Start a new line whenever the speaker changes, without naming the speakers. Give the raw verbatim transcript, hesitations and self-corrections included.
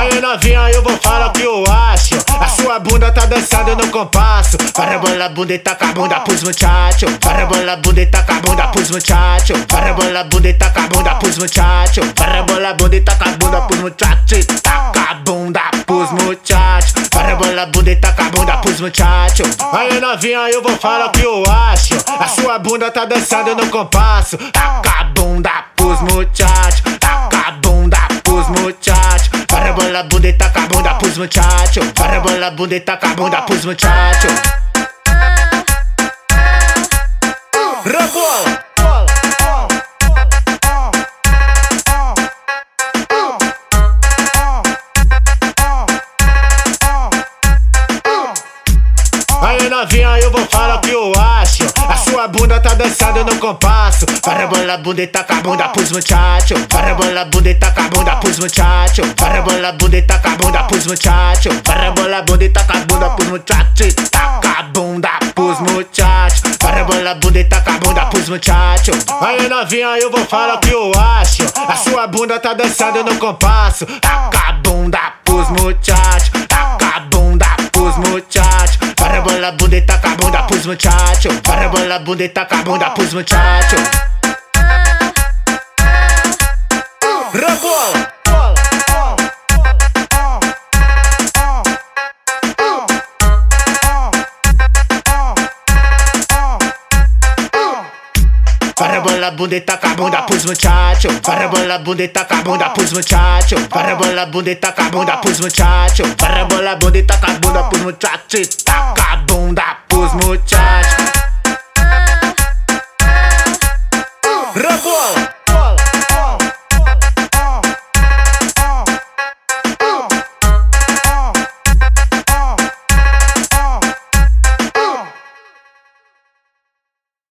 Aí novinha, eu vou falar o que eu acho. A sua bunda tá dançando no compasso. Para bola bunda e taca a bunda pros muchachos. Para bola bunda e taca a bunda pros muchachos. Para bola bunda e taca a bunda pros muchachos. Para bola bunda e taca a bunda pros muchachos. Taca a bunda pros muchachos. Para bola bunda e taca a bunda pros muchachos. Aí novinha, eu vou falar o que eu acho. A sua bunda tá dançando no compasso. Taca a bunda pros muchachos. Taca a bunda pros muchachos. Para bola bunda e taca a bunda pros muchachos. Para bola bunda e taca a bunda pros muchachos. Rebola. Aí novinha, eu vou falar o que eu acho. A sua bunda tá dançando no compasso. Para bola bunda e taca a bunda pros muchachos. Para bola bunda e taca a bunda pros muchachos. Para bola bunda e taca a bunda pros muchachos. Para bola bunda e taca a bunda pros muchachos. Taca a bunda pros muchachos. Para bola bunda e taca a bunda pros muchachos. Aí novinha, eu vou falar o que eu acho. A sua bunda tá dançando no compasso. Taca a bunda pros muchachos. Taca a bunda pros muchachos. Para bola bunda e taca a bunda pros muchachos. Para bola bunda e taca a bunda pros muchachos. Rebola. Para bola bunda e taca a bunda pros muchachos. Para bola bunda e taca a bunda pros muchachos. Para bola bunda e taca a bunda pros muchachos. Para bola bunda e taca a bunda pros muchachos. Taca a bunda.